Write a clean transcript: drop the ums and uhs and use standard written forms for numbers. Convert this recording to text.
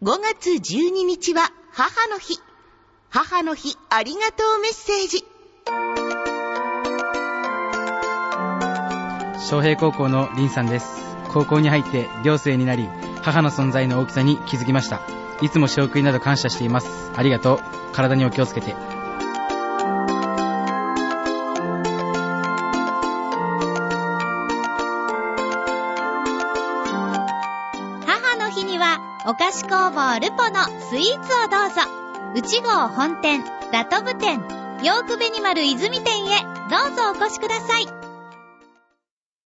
5月12日は母の日。母の日ありがとうメッセージ。 昌平高校の林さんです。高校に入って寮生になり、母の存在の大きさに気づきました。いつも仕送りなど感謝しています。ありがとう。体にお気をつけて。 母の日にはお菓子工房ルポのスイーツをどうぞ。内郷本店、ラトブ店、ヨークベニマル泉店へどうぞお越しください。